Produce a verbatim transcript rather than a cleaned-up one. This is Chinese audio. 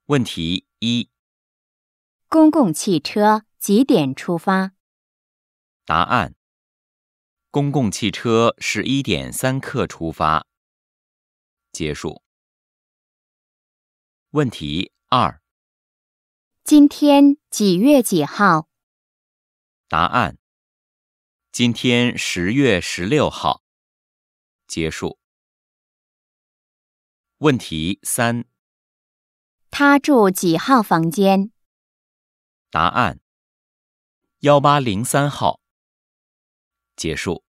问题一： 公共汽车几点出发？ 答案：公共汽车十一点三刻出发。结束。问题二： 今天几月几号？ 答案：今天十月十六号。结束。问题三： 他住几号房间？ 答案：一八零三号。结束。